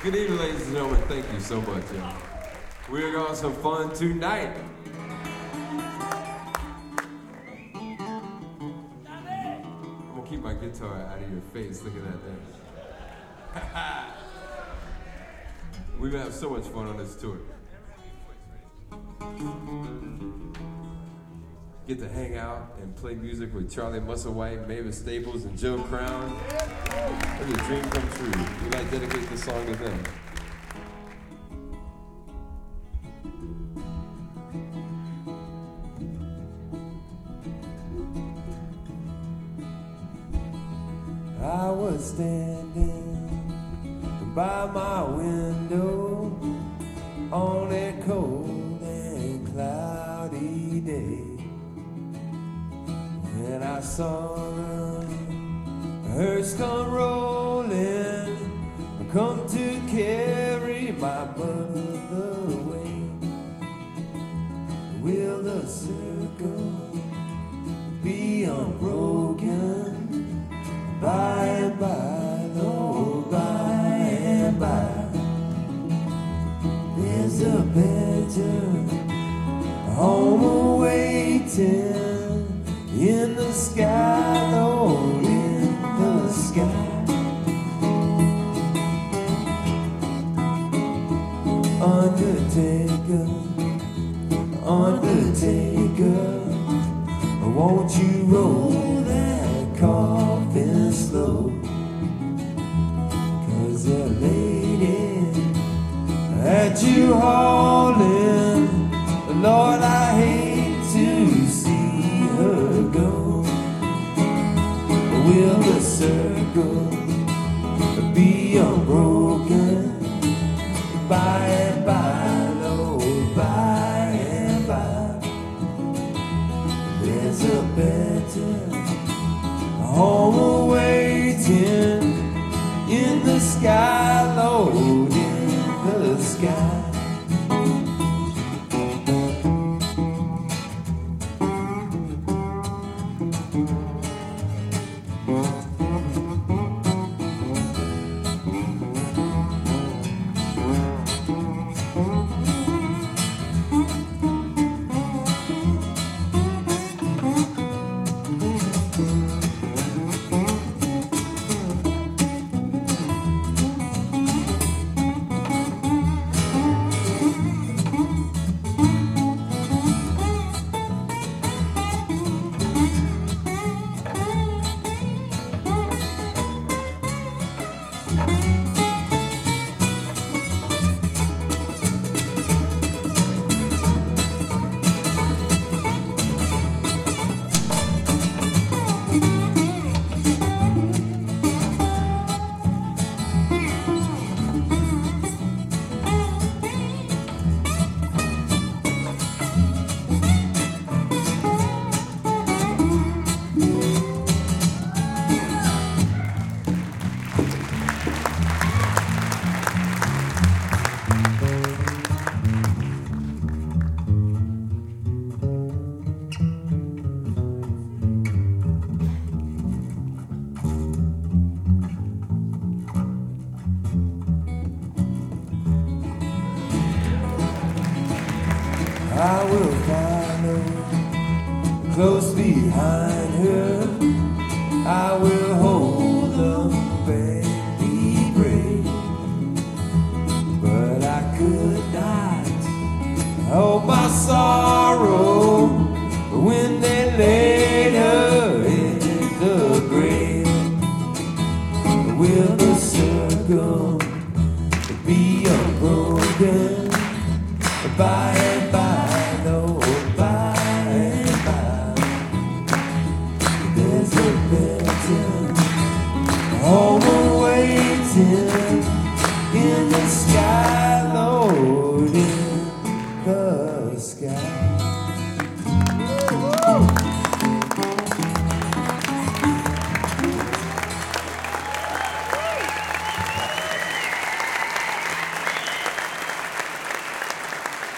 Good evening, ladies and gentlemen. Thank you so much. We're going to have some fun tonight. I'm going to keep my guitar out of your face. Look at that thing. We're going to have so much fun on this tour. Get to hang out and play music with Charlie Musselwhite, Mavis Staples, and Joe Crown. It's a dream come true. We'd like to dedicate this song to them. I was standing by my window on a cold and cloudy day, and I saw a hearse come rolling, come to carry my mother away. Will the circle be unbroken? By and by, oh, by and by, there's a better home awaiting in the sky, Lord, in the sky. Undertaker, undertaker, won't you roll that coffin slow? 'Cause the lady that you hauling, Lord, I hate to see her go. Will the circle be unbroken? By and by, Lord, by and by, there's a better home awaiting in the sky, Lord, in the sky. I will follow close behind her. I will hold the baby brave, but I could not hold my sorrow when they laid her in the grave. Will the circle be unbroken by